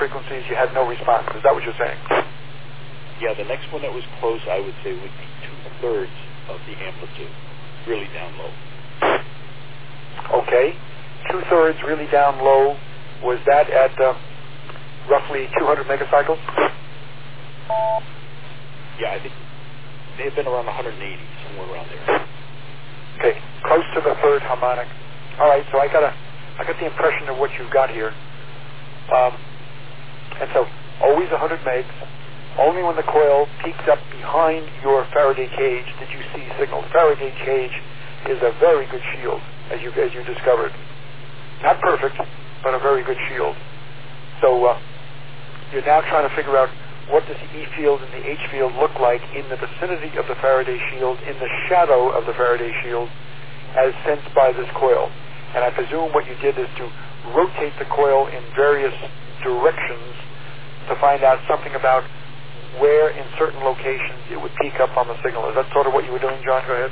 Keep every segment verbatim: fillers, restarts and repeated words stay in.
frequencies, you had no response. Is that what you're saying? Yeah, the next one that was close, I would say, would be two-thirds of the amplitude, really down low. Okay. Two-thirds really down low. Was that at uh, roughly two hundred megacycles? Yeah, I think they have been around one hundred eighty, somewhere around there. Okay, close to the third harmonic. All right, so I got a, I got the impression of what you've got here. Um, and so, always one hundred megs. Only when the coil peaks up behind your Faraday cage did you see signals. Faraday cage is a very good shield, as you as you discovered. Not perfect, but a very good shield. So uh, you're now trying to figure out what does the E field and the H field look like in the vicinity of the Faraday shield, in the shadow of the Faraday shield, as sensed by this coil. And I presume what you did is to rotate the coil in various directions to find out something about where in certain locations it would peak up on the signal. Is that sort of what you were doing, John? Go ahead.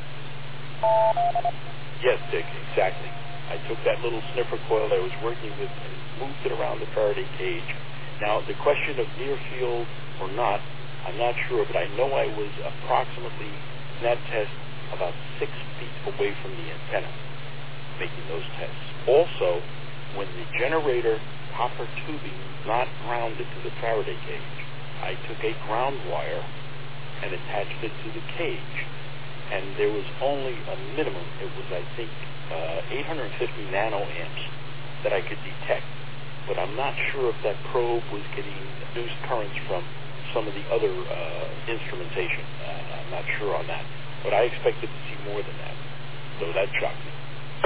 Yes, Dick, exactly. I took that little sniffer coil that I was working with and moved it around the Faraday cage. Now, the question of near field or not, I'm not sure, but I know I was approximately, in that test, about six feet away from the antenna, making those tests. Also, when the generator copper tubing was not grounded to the Faraday cage, I took a ground wire and attached it to the cage. And there was only a minimum, it was, I think, uh, eight hundred fifty nanoamps that I could detect. But I'm not sure if that probe was getting induced currents from some of the other uh, instrumentation. Uh, I'm not sure on that. But I expected to see more than that. So that shocked me.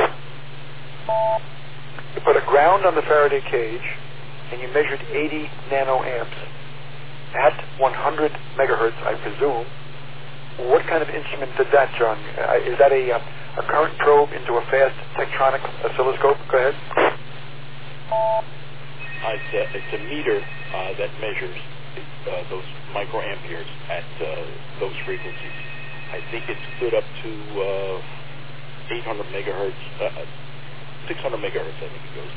You put a ground on the Faraday cage, and you measured eighty nanoamps at one hundred megahertz, I presume. What kind of instrument did that, John? Uh, is that a, uh, a current probe into a fast tectronic oscilloscope? Go ahead. Uh, it's, a, it's a meter uh, that measures uh, those microamperes at uh, those frequencies. I think it stood up to uh, eight hundred megahertz, uh, six hundred megahertz, I think it goes to.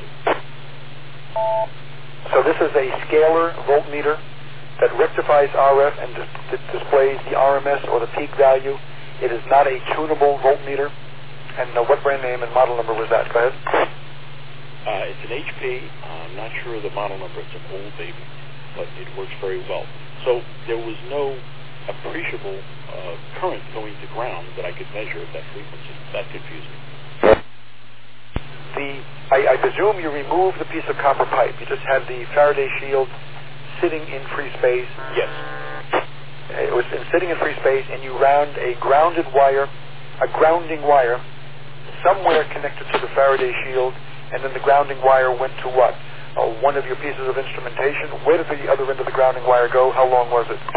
So this is a scalar voltmeter that rectifies R F and dis- dis- displays the R M S or the peak value. It is not a tunable voltmeter. And uh, what brand name and model number was that? Go ahead. Uh, it's an H P. Uh, I'm not sure of the model number. It's an old baby, but it works very well. So there was no appreciable uh, current going to ground that I could measure at that frequency. That confused me. The I, I presume you removed the piece of copper pipe. You just had the Faraday shield sitting in free space. Yes. It was in, sitting in free space, and you round a grounded wire, a grounding wire, somewhere connected to the Faraday shield, and then the grounding wire went to what? Uh, one of your pieces of instrumentation. Where did the other end of the grounding wire go? How long was it?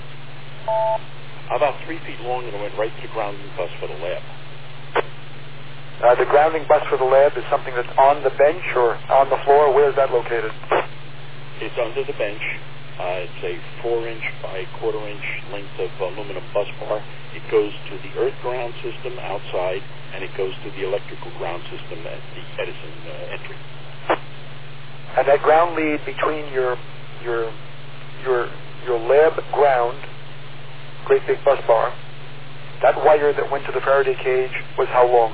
About three feet long, and it went right to the grounding bus for the lab. Uh, the grounding bus for the lab is something that's on the bench or on the floor. Where is that located? It's under the bench. Uh, it's a four-inch by quarter-inch length of aluminum bus bar. It goes to the earth ground system outside, and it goes to the electrical ground system at the Edison uh, entry. And that ground lead between your your your your lab ground, great big bus bar, that wire that went to the Faraday cage was how long?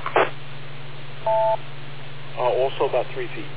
Uh, also about three feet.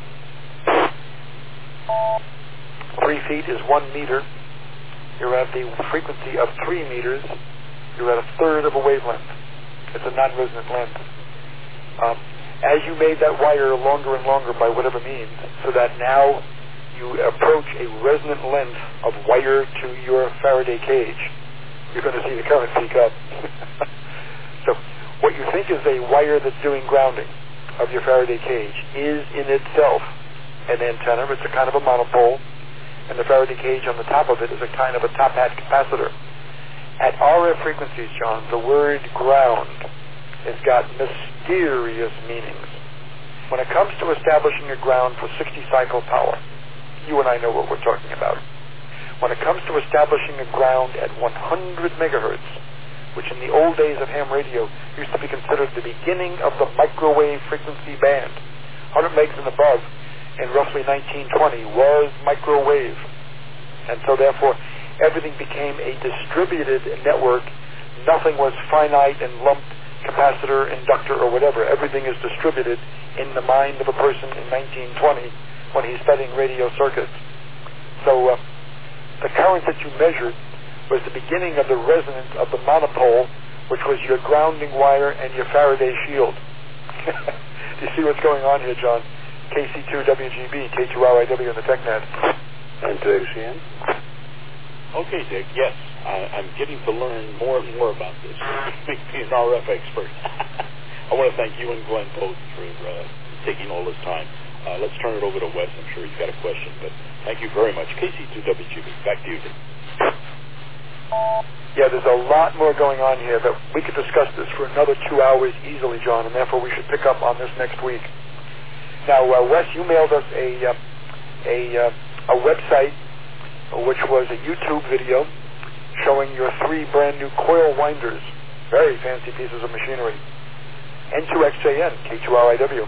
Three feet is one meter. You're at the frequency of three meters. You're at a third of a wavelength. It's a non-resonant length. Um, as you made that wire longer and longer by whatever means, so that now you approach a resonant length of wire to your Faraday cage, you're going to see the current peak up. So what you think is a wire that's doing grounding of your Faraday cage is in itself an antenna. It's a kind of a monopole. And the Faraday cage on the top of it is a kind of a top hat capacitor. At R F frequencies, John, the word ground has got mysterious meanings. When it comes to establishing a ground for sixty cycle power, you and I know what we're talking about. When it comes to establishing a ground at one hundred megahertz, which in the old days of ham radio used to be considered the beginning of the microwave frequency band, one hundred megs and above in roughly nineteen twenty was microwave. And so therefore, everything became a distributed network. Nothing was finite and lumped, capacitor, inductor, or whatever. Everything is distributed in the mind of a person in nineteen twenty when he's studying radio circuits. So uh, the current that you measured was the beginning of the resonance of the monopole, which was your grounding wire and your Faraday shield. Do you see what's going on here, John? K C two W G B, K two R I W in the TechNet. And to X G N? Okay, Dick, yes. I, I'm getting to learn more and more about this. Make me an R F expert. I want to thank you and Glenn both for uh, taking all this time. Uh, let's turn it over to Wes. I'm sure he's got a question, but thank you very much. K C two W G B, back to you, Dick. Yeah, there's a lot more going on here that we could discuss this for another two hours easily, John, and therefore we should pick up on this next week. Now, uh, Wes, you mailed us a uh, a uh, a website, which was a YouTube video showing your three brand new coil winders, very fancy pieces of machinery. N two X J N, K two R I W.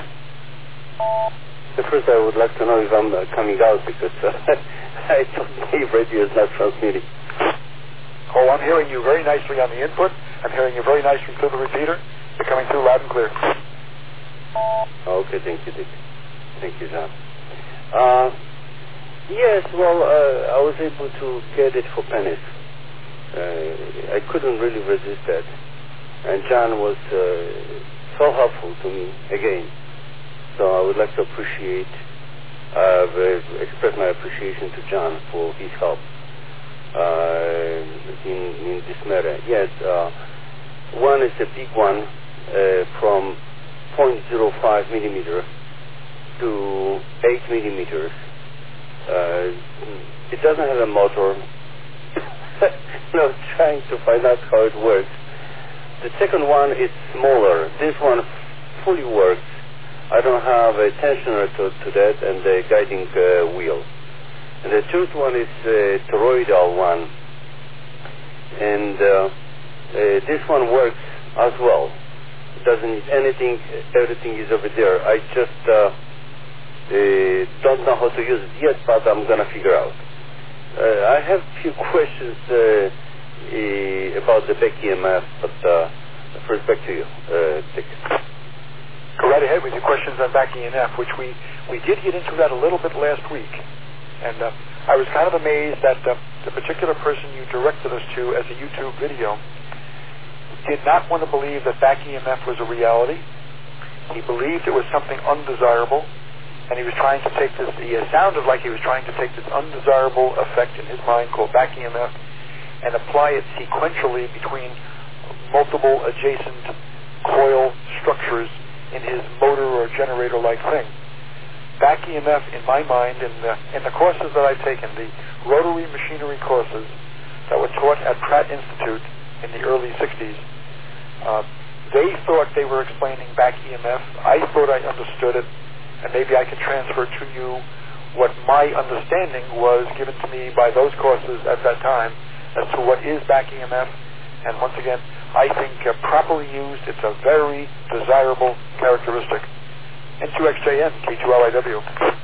The first, I would like to know if I'm uh, coming out, because uh, I don't believe radio is not transmitting. Oh, I'm hearing you very nicely on the input. I'm hearing you very nicely through the repeater. You're coming through loud and clear. Okay, thank you, Dick. Thank you, John. Uh, yes, well, uh, I was able to get it for pennies. Uh, I couldn't really resist that. And John was uh, so helpful to me again. So I would like to appreciate, uh, express my appreciation to John for his help uh, in, in this matter. Yes, uh, one is a big one uh, from zero point zero five millimeter to eight millimeters. Uh, it doesn't have a motor. You know, trying to find out how it works. The second one is smaller. This one fully works. I don't have a tensioner to, to that and the guiding uh, wheel. And the third one is a toroidal one. And uh, uh, this one works as well. It doesn't need anything. Everything is over there. I just uh, uh, don't know how to use it yet, but I'm going to figure out. Uh, I have a few questions uh, uh, about the back E M F, but uh, first back to you, uh, Dick. Go right ahead with your questions on back E M F, which we, we did get into that a little bit last week. And uh, I was kind of amazed that uh, the particular person you directed us to as a YouTube video did not want to believe that back E M F was a reality. He believed it was something undesirable, and he was trying to take this, he sounded like he was trying to take this undesirable effect in his mind called back E M F and apply it sequentially between multiple adjacent coil structures in his motor or generator-like thing. Back E M F, in my mind, in the, in the courses that I've taken, the rotary machinery courses that were taught at Pratt Institute in the early sixties, uh, they thought they were explaining back E M F. I thought I understood it, and maybe I can transfer to you what my understanding was given to me by those courses at that time as to what is back E M F. And once again, I think uh, properly used, it's a very desirable characteristic. N two X J N, K two R I W.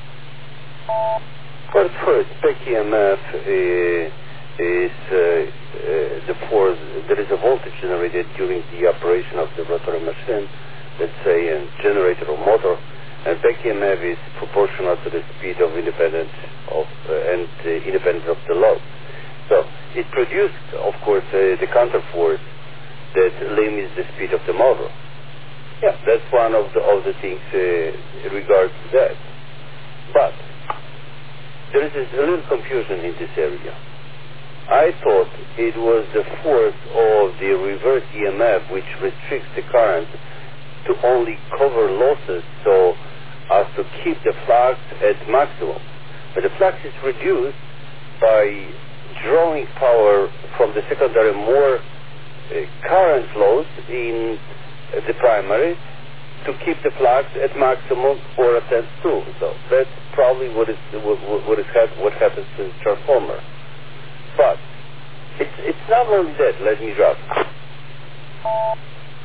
Well, first, back E M F uh, is uh, uh, the force, there is a voltage generated during the operation of the rotary machine, let's say a generator or motor, and back E M F is proportional to the speed of independence of, uh, and uh, independence of the load. So it produced, of course, uh, the counterforce that limits the speed of the motor. Yeah, that's one of the, of the things uh, in regards to that. But there is a little confusion in this area. I thought it was the force of the reverse E M F which restricts the current to only cover losses so as to keep the flux at maximum. But the flux is reduced by drawing power from the secondary more uh, current flows in uh, the primary to keep the flux at maximum or at ten two. So that's probably what is what, what is what happens to the transformer. But it's it's not only that. Let me drop.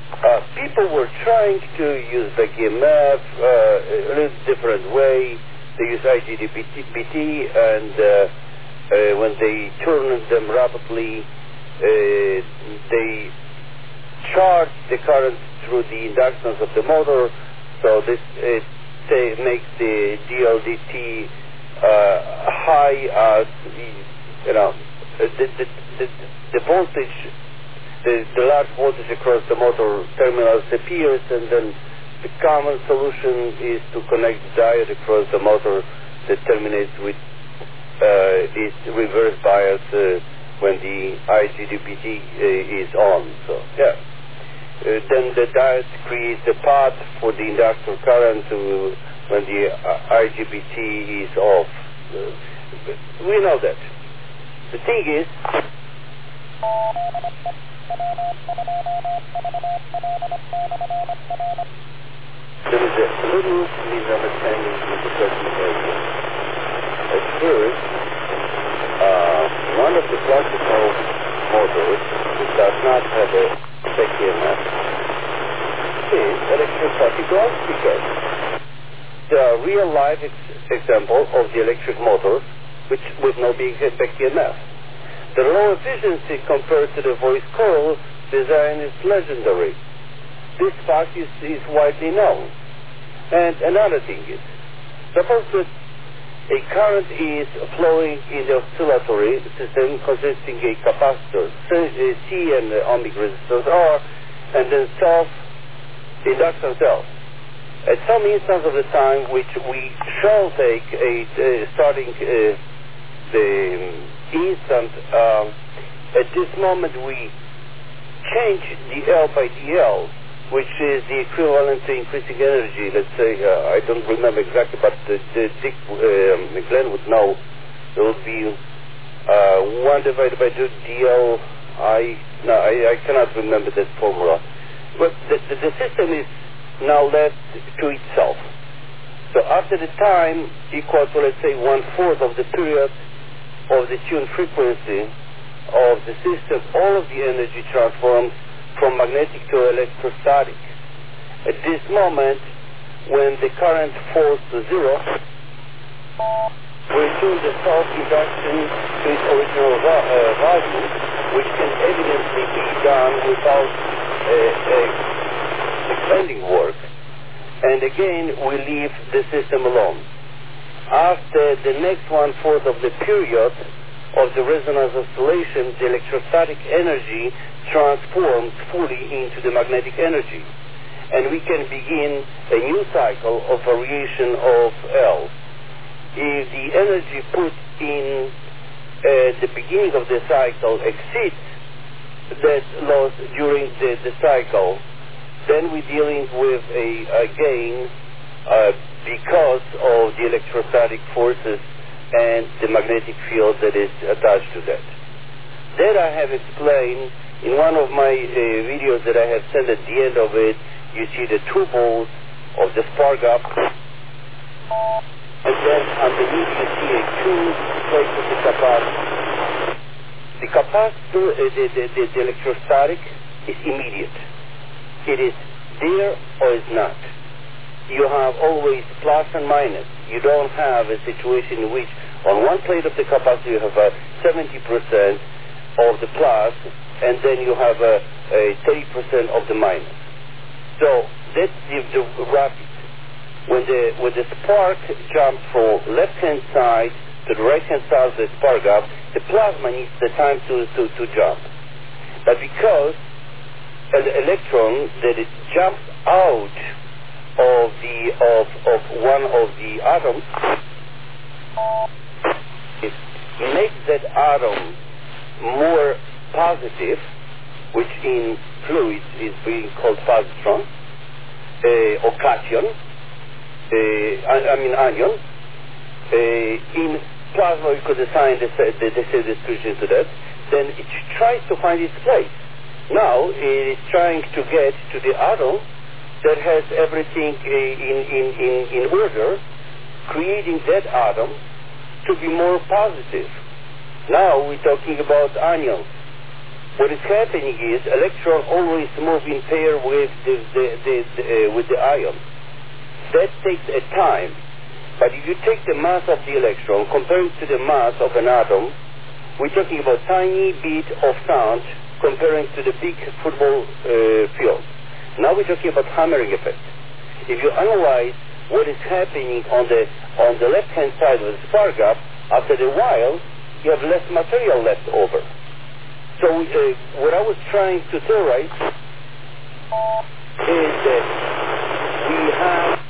uh, people were trying to use the E M F uh, a little different way. They use I G D P T, and uh, uh, when they turn them rapidly, uh, they charge the current through the inductance of the motor, so this it say, makes the D L D T uh, high as, you know, the, the, the, the voltage, the, the large voltage across the motor terminals appears, and then the common solution is to connect the diode across the motor that terminates with uh, this reverse bias uh, when the I G D P T uh, is on. So, yeah. Uh, then the diode creates a path for the inductor current to, when the uh, I G B T is off. Uh, we know that. The thing is, there is a little misunderstanding with the certain area. At first, uh, one of the classical motors that does not have a back E M F is electrostatic ground speakers. There are real-life ex- examples of the electric motors which with no big back E M F. The low efficiency compared to the voice coil design is legendary. This fact is, is widely known. And another thing is, suppose that a current is flowing in the oscillatory system consisting of a capacitor, C and the ohmic resistance R, and then self, the inductance L. At some instance of the time which we shall take a uh, starting uh, the instant, um, at this moment we change the L by D L, which is the equivalent to increasing energy. Let's say, uh, I don't remember exactly, but the, the Dick uh, Glenn would know. It would be uh, one divided by two D L. I, no, I, I cannot remember that formula. But the, the, the system is now left to itself. So after the time equal to, let's say, one-fourth of the period of the tuned frequency of the system, all of the energy transforms from magnetic to electrostatic. At this moment, when the current falls to zero, we tune the self-induction to its original va- uh, value, which can evidently be done without uh, uh, extending work. And again, we leave the system alone. After the next one-fourth of the period of the resonance oscillation, the electrostatic energy transforms fully into the magnetic energy. And we can begin a new cycle of variation of L. If the energy put in uh, the beginning of the cycle exceeds that loss during the, the cycle, then we're dealing with a, a gain uh, because of the electrostatic forces and the magnetic field that is attached to that. That I have explained in one of my uh, videos that I have sent. At the end of it, you see the two balls of the spark gap, and then underneath you see a two plates of the capacitor. The capacitor, uh, the, the, the, the electrostatic, is immediate. It is there or is not. You have always plus and minus. You don't have a situation in which on one plate of the capacitor you have a seventy percent of the plus, and then you have a, a thirty percent of the minus. So that's the, the rapid. When the when the spark jumps from left-hand side to the right-hand side of the spark gap, the plasma needs the time to, to, to jump. But because an electron that it jumps out of the of of one of the atoms, it makes that atom more positive, which in fluids is being called positron, uh, or cation, uh, I, I mean anion. Uh, in plasma, we could assign the, the, the description to that. Then it tries to find its place. Now it is trying to get to the atom that has everything uh, in, in, in, in order, creating that atom to be more positive. Now we're talking about anions. what is happening is electron always move in pair with the, the, the, the uh, with the ion. That takes a time. But if you take the mass of the electron, compare it to the mass of an atom, we're talking about tiny bit of sound comparing to the big football uh, field. Now we're talking about hammering effect. If you analyze what is happening on the on the left-hand side of the spark gap, after a while, you have less material left over. So uh, what I was trying to theorize is that we have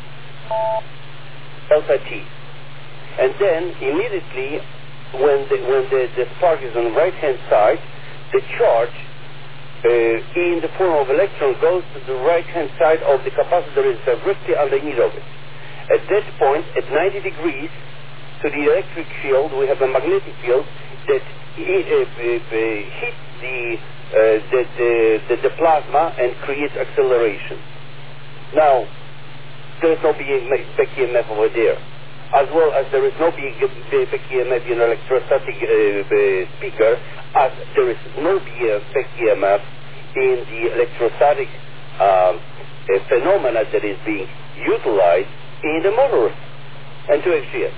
delta T. And then immediately when the, when the, the spark is on the right-hand side, the charge uh, in the form of electron goes to the right-hand side of the capacitor is directly underneath of it. At that point, at ninety degrees to the electric field, we have a magnetic field that It, uh, uh, hit the, uh, the, the, the, the plasma and creates acceleration. Now, there is no back E M F over there, as well as there is no back E M F in an electrostatic uh, uh, speaker, as there is no back E M F in the electrostatic um, uh, phenomena that is being utilized in the motor and two X G S.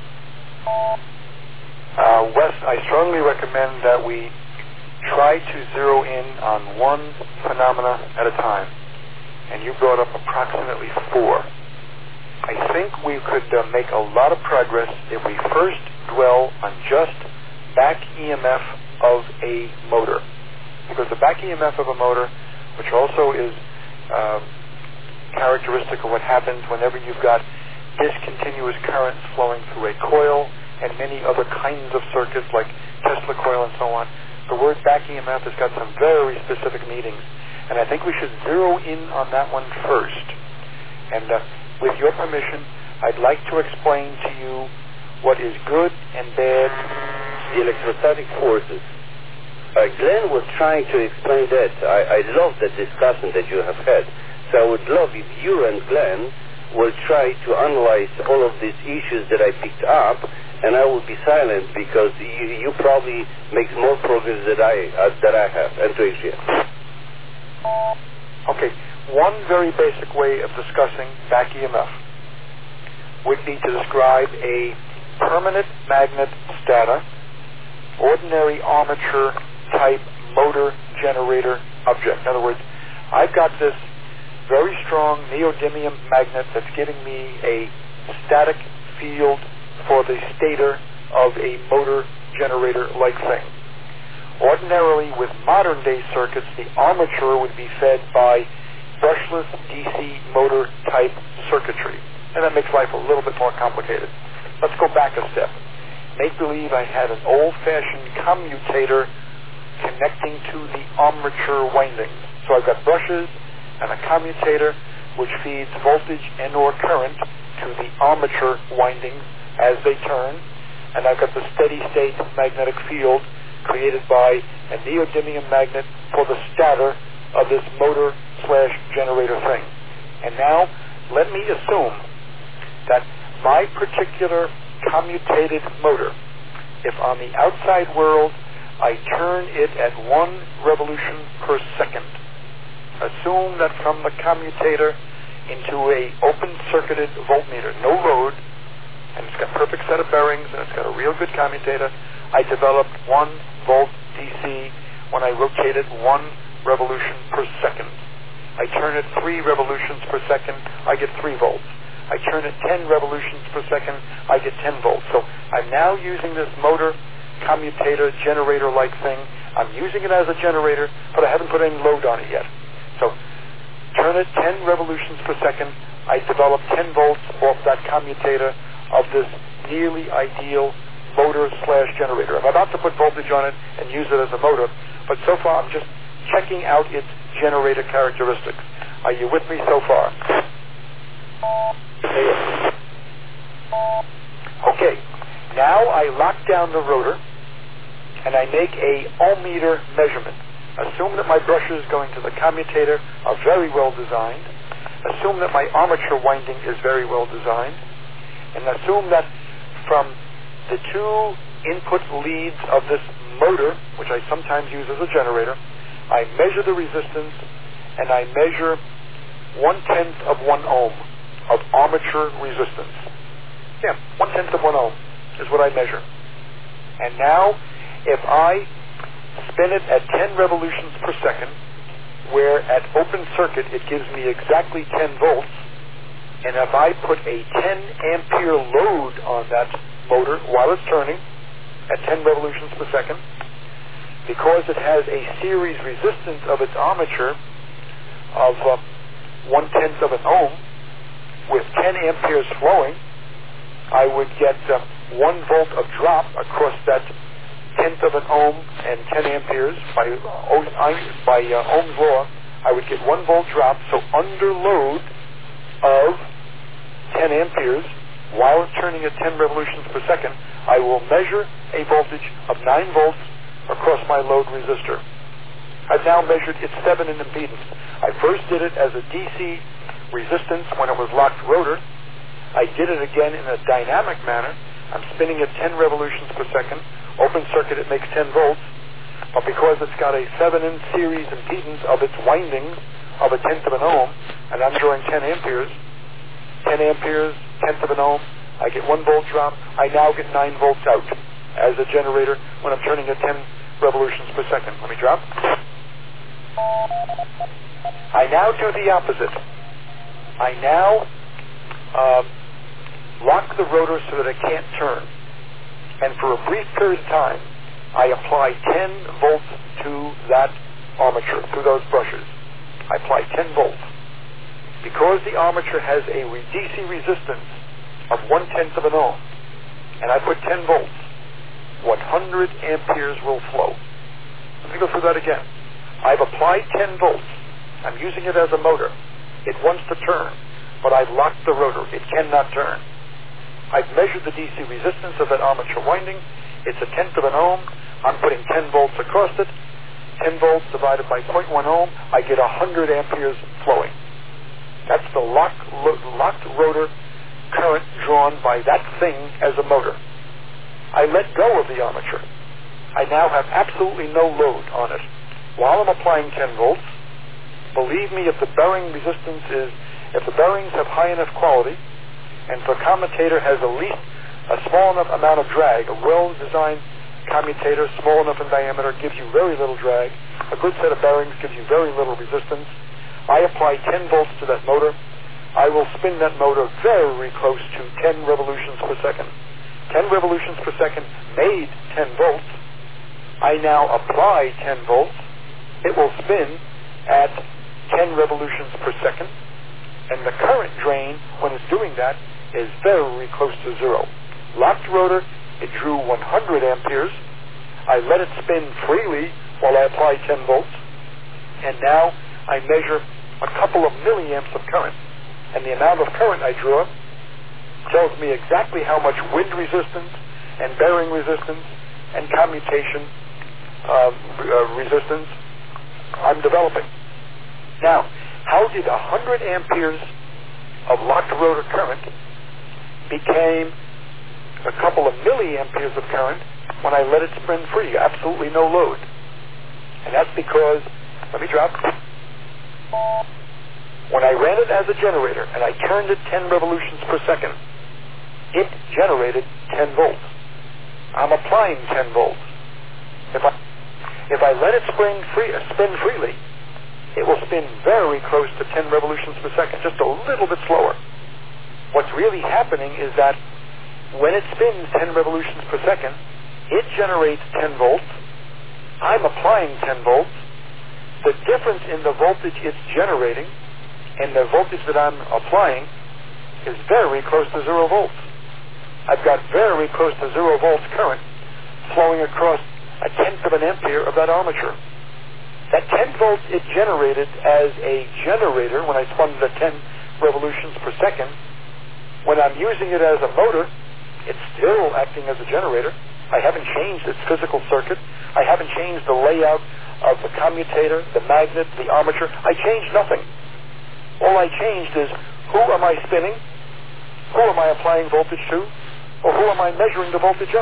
Uh, Wes, I strongly recommend that we try to zero in on one phenomena at a time. And you brought up approximately four. I think we could uh, make a lot of progress if we first dwell on just back E M F of a motor. Because the back E M F of a motor, which also is uh, characteristic of what happens whenever you've got discontinuous currents flowing through a coil, and many other kinds of circuits like Tesla coil and so on. The word back E M F has got some very specific meanings, and I think we should zero in on that one first. And uh, with your permission, I'd like to explain to you what is good and bad. The electrostatic forces. Uh, Glenn was trying to explain that. I, I love that discussion that you have had. So I would love if you and Glenn will try to analyze all of these issues that I picked up, and I will be silent because you, you probably make more progress than I uh, that I have, and to H G S. Okay, one very basic way of discussing back E M F would be to describe a permanent magnet stator, ordinary armature type motor generator object. In other words, I've got this very strong neodymium magnet that's giving me a static field for the stator of a motor generator-like thing. Ordinarily, with modern-day circuits, the armature would be fed by brushless D C motor-type circuitry, and that makes life a little bit more complicated. Let's go back a step. Make believe I had an old-fashioned commutator connecting to the armature windings. So I've got brushes and a commutator which feeds voltage and or current to the armature windings as they turn, and I've got the steady-state magnetic field created by a neodymium magnet for the stator of this motor slash generator thing. And now let me assume that my particular commutated motor, if on the outside world I turn it at one revolution per second, assume that from the commutator into a open-circuited voltmeter, no load, and it's got a perfect set of bearings, and it's got a real good commutator, I developed one volt D C when I rotate it one revolution per second. I turn it three revolutions per second, I get three volts. I turn it ten revolutions per second, I get ten volts. So I'm now using this motor commutator generator-like thing. I'm using it as a generator, but I haven't put any load on it yet. So turn it ten revolutions per second, I develop ten volts off that commutator of this nearly ideal motor slash generator. I'm about to put voltage on it and use it as a motor, but so far I'm just checking out its generator characteristics. Are you with me so far? Okay, now I lock down the rotor and I make a ohm meter measurement. Assume that my brushes going to the commutator are very well designed. Assume that my armature winding is very well designed. And assume that from the two input leads of this motor, which I sometimes use as a generator. I measure the resistance, and I measure one-tenth of one ohm of armature resistance. Yeah, one-tenth of one ohm is what I measure. And now, if I spin it at ten revolutions per second, where at open circuit it gives me exactly ten volts, and if I put a ten ampere load on that motor while it's turning at ten revolutions per second, because it has a series resistance of its armature of uh, one-tenth of an ohm, with ten amperes flowing, I would get uh, one volt of drop across that tenth of an ohm and ten amperes. By, uh, by uh, Ohm's law, I would get one volt drop, so under load of ten amperes, while it's turning at ten revolutions per second, I will measure a voltage of nine volts across my load resistor. I've now measured its Thevenin impedance. I first did it as a D C resistance when it was locked rotor. I did it again in a dynamic manner. I'm spinning at ten revolutions per second. Open circuit, it makes ten volts. But because it's got a Thevenin series impedance of its windings of a tenth of an ohm, and I'm drawing ten amperes, ten amperes, tenth of an ohm, I get one volt drop. I now get nine volts out as a generator when I'm turning at ten revolutions per second. Let me drop. I now do the opposite. I now um, lock the rotor so that it can't turn. And for a brief period of time, I apply ten volts to that armature, through those brushes. I apply ten volts. Because the armature has a D C resistance of one-tenth of an ohm, and I put ten volts, one hundred amperes will flow. Let me go through that again. I've applied ten volts. I'm using it as a motor. It wants to turn, but I've locked the rotor. It cannot turn. I've measured the D C resistance of that armature winding. It's a tenth of an ohm. I'm putting ten volts across it. ten volts divided by zero point one ohm, I get one hundred amperes flowing. That's the lock, lo- locked rotor current drawn by that thing as a motor. I let go of the armature. I now have absolutely no load on it. While I'm applying ten volts, believe me, if the bearing resistance is, if the bearings have high enough quality, and the commutator has at least a small enough amount of drag, a well-designed commutator, small enough in diameter, gives you very little drag. A good set of bearings gives you very little resistance. I apply ten volts to that motor. I will spin that motor very close to ten revolutions per second. ten revolutions per second made ten volts. I now apply ten volts. It will spin at ten revolutions per second. And the current drain, when it's doing that, is very close to zero. Locked rotor, it drew one hundred amperes. I let it spin freely while I apply ten volts. And now I measure a couple of milliamps of current. And the amount of current I draw tells me exactly how much wind resistance and bearing resistance and commutation uh, uh, resistance I'm developing. Now, how did one hundred amperes of locked rotor current became a couple of milliamperes of current when I let it spin free, absolutely no load? And that's because, let me drop. When I ran it as a generator and I turned it ten revolutions per second, it generated ten volts. I'm applying ten volts. If I if I let it spin free, uh, spin freely, it will spin very close to ten revolutions per second, just a little bit slower. What's really happening is that when it spins ten revolutions per second, it generates ten volts. I'm applying ten volts. The difference in the voltage it's generating and the voltage that I'm applying is very close to zero volts. I've got very close to zero volts current flowing across a tenth of an ampere of that armature. That ten volts it generated as a generator when I spun it at ten revolutions per second, when I'm using it as a motor, it's still acting as a generator. I haven't changed its physical circuit. I haven't changed the layout of the commutator, the magnet, the armature. I changed nothing. All I changed is who am I spinning, who am I applying voltage to, or who am I measuring the voltage of.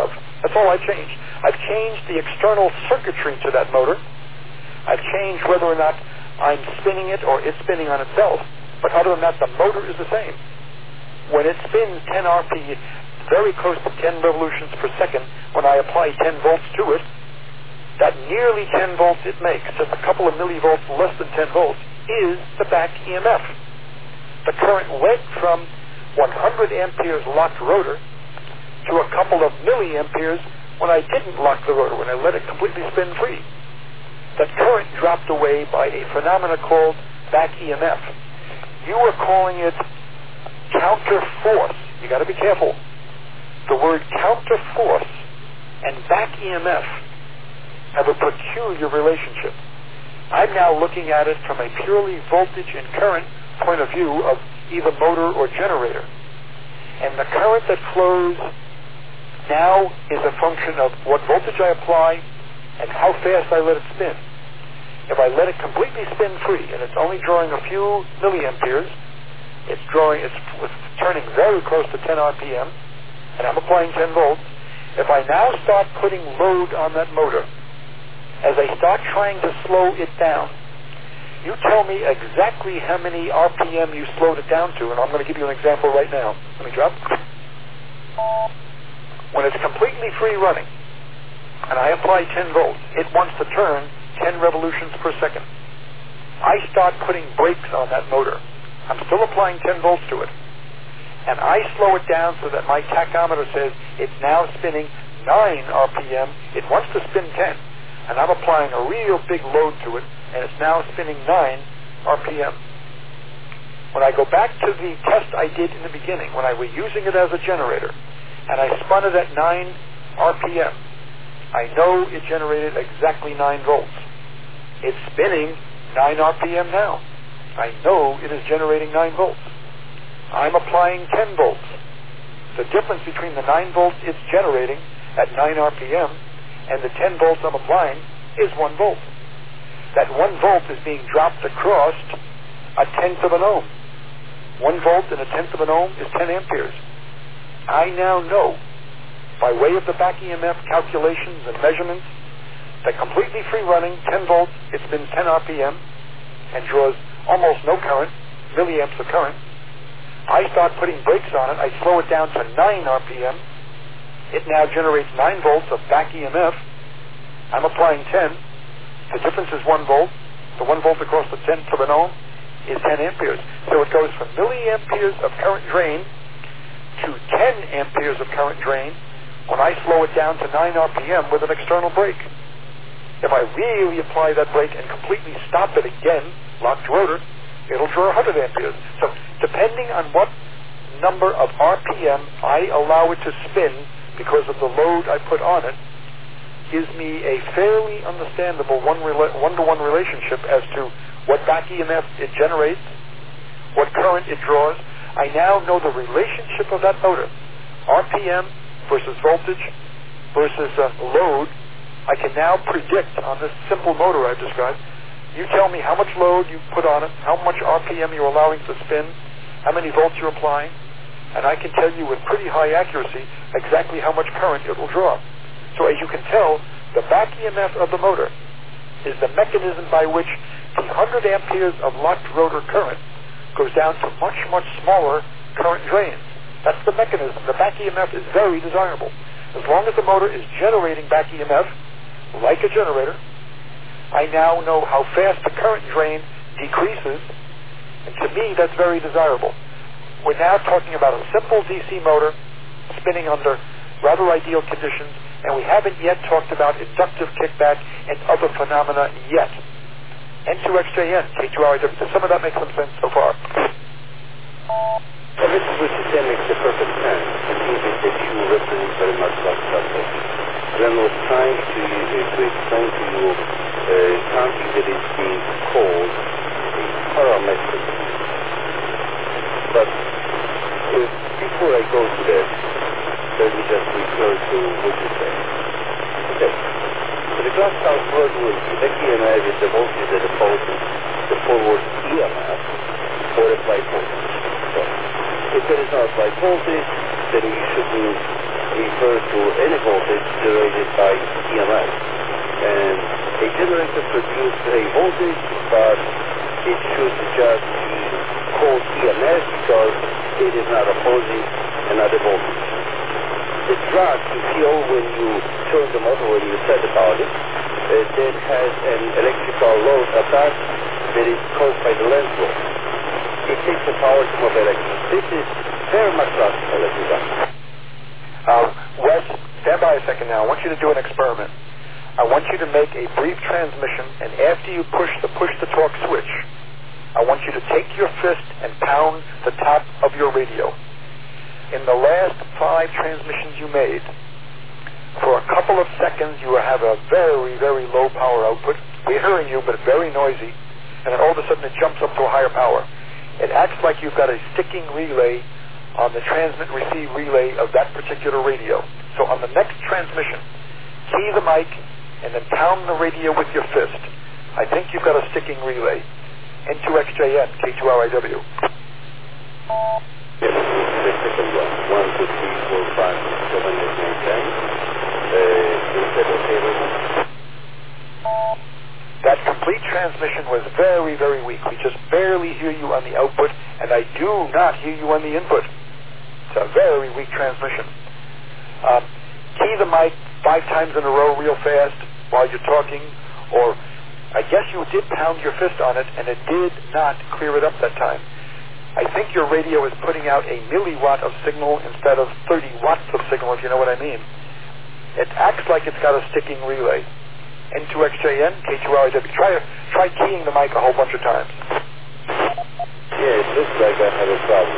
That's all I changed. I've changed the external circuitry to that motor. I've changed whether or not I'm spinning it or it's spinning on itself. But other than that, the motor is the same. When it spins ten R P M, very close to ten revolutions per second, when I apply ten volts to it, that nearly ten volts it makes, just a couple of millivolts less than ten volts, is the back E M F. The current went from one hundred amperes locked rotor to a couple of milliamperes when I didn't lock the rotor, when I let it completely spin free. That current dropped away by a phenomena called back E M F. You were calling it counter force. You got to be careful. The word counter force and back E M F have a peculiar relationship. I'm now looking at it from a purely voltage and current point of view of either motor or generator. And the current that flows now is a function of what voltage I apply and how fast I let it spin. If I let it completely spin free and it's only drawing a few milliamperes, it's drawing, it's, it's turning very close to ten R P M, and I'm applying ten volts. If I now start putting load on that motor, as I start trying to slow it down, you tell me exactly how many R P M you slowed it down to, and I'm going to give you an example right now. Let me drop. When it's completely free running, and I apply ten volts, it wants to turn ten revolutions per second. I start putting brakes on that motor. I'm still applying ten volts to it. And I slow it down so that my tachometer says it's now spinning nine R P M. It wants to spin ten. And I'm applying a real big load to it, and it's now spinning nine R P M. When I go back to the test I did in the beginning, when I was using it as a generator, and I spun it at nine R P M, I know it generated exactly nine volts. It's spinning nine R P M now. I know it is generating nine volts. I'm applying ten volts. The difference between the nine volts it's generating at nine R P M and the ten volts I'm applying is one volt. That one volt is being dropped across a tenth of an ohm. One volt and a tenth of an ohm is ten amperes. I now know, by way of the back E M F calculations and measurements, that completely free running, ten volts, it spins ten R P M and draws almost no current, milliamps of current. I start putting brakes on it. I slow it down to nine R P M. It now generates nine volts of back E M F. I'm applying ten. The difference is one volt. The one volt across the tenth of an ohm is ten amperes. So it goes from milliamperes of current drain to ten amperes of current drain when I slow it down to nine R P M with an external brake. If I really apply that brake and completely stop it again, locked rotor, it'll draw one hundred amperes. So depending on what number of R P M I allow it to spin because of the load I put on it, gives me a fairly understandable one rela- one-to-one relationship as to what back E M F it generates, what current it draws. I now know the relationship of that motor, R P M versus voltage versus uh, load. I can now predict on this simple motor I've described. You tell me how much load you put on it, how much R P M you're allowing to spin, how many volts you're applying, and I can tell you with pretty high accuracy exactly how much current it will draw. So as you can tell, the back E M F of the motor is the mechanism by which the one hundred amperes of locked rotor current goes down to much, much smaller current drains. That's the mechanism. The back E M F is very desirable. As long as the motor is generating back E M F, like a generator, I now know how fast the current drain decreases, and to me that's very desirable. We're now talking about a simple D C motor spinning under rather ideal conditions, and we haven't yet talked about inductive kickback and other phenomena yet. N two X J N, K two R I W. Does some of that make some sense so far? Well, this is which then makes the perfect sense. I think that you represent very much like subject. When I was trying to, uh, to explain to you uh, something that is being called a parametric. But uh, before I go to that, let me just refer to what you said. Okay. So the Glasgow word would be the E M F is the voltage that opposes the forward E M F or applied voltage. So if there is no applied voltage, then we shouldn't refers to any voltage generated by E M F. And a generator produces a voltage, but it should just be called E M F because it is not opposing another voltage. The drag you feel when you turn the motor, when you set the power, uh, then has an electrical load attached that is caused by the lens load. It takes the power to move electrons. This is very much logical, let me go. Uh, Wes, stand by a second now. I want you to do an experiment. I want you to make a brief transmission, and after you push the push-to-talk switch, I want you to take your fist and pound the top of your radio. In the last five transmissions you made, for a couple of seconds you have a very, very low power output. We're hearing you, but very noisy. And then all of a sudden it jumps up to a higher power. It acts like you've got a sticking relay on the transmit-receive relay of that particular radio. So on the next transmission, key the mic and then pound the radio with your fist. I think you've got a sticking relay. N two X J N, K two R I W. Yes, the second one. One, two, three, four, five, seven, eight, nine, ten. Uh, is that okay, Raymond? That complete transmission was very, very weak. We just barely hear you on the output, and I do not hear you on the input. It's a very weak transmission. Um, key the mic five times in a row real fast while you're talking, or I guess you did pound your fist on it, and it did not clear it up that time. I think your radio is putting out a milliwatt of signal instead of thirty watts of signal, if you know what I mean. It acts like it's got a sticking relay. N two X J N, K two R I W. Try, try keying the mic a whole bunch of times. Yeah, it looks like I have a problem.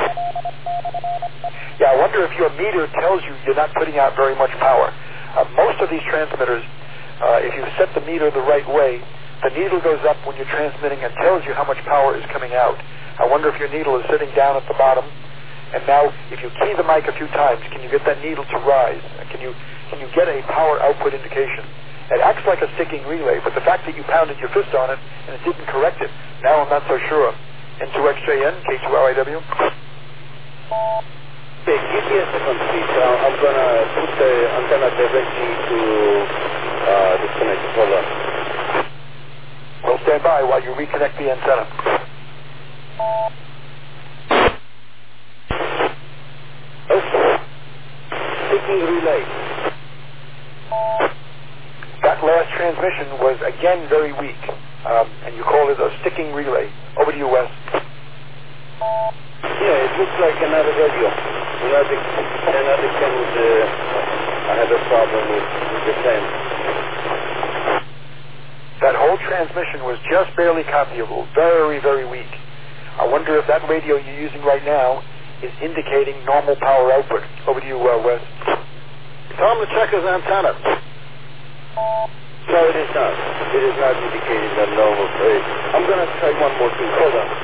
Yeah, I wonder if your meter tells you you're not putting out very much power. Uh, most of these transmitters, uh, if you set the meter the right way, the needle goes up when you're transmitting and tells you how much power is coming out. I wonder if your needle is sitting down at the bottom, and now if you key the mic a few times, can you get that needle to rise? Can you, can you get a power output indication? It acts like a sticking relay, but the fact that you pounded your fist on it and it didn't correct it, now I'm not so sure. N two X J N, K two R I W. Okay, give me a second, please. Uh, I'm going to put the antenna directly to uh, the connector. Hold on. Well, stand by while you reconnect the antenna. Okay. Sticking relay. That last transmission was again very weak, um, and you call it a sticking relay. Over to you, Wes. Yeah, it looks like another radio. Another, another can with the, I had a problem with, with the same. That whole transmission was just barely copyable, very, very weak. I wonder if that radio you're using right now is indicating normal power output. Over to you, uh, Wes. Tell him to check his antenna. No, it is not. It is not indicating that normal phase. I'm going to try one more thing. Hold on.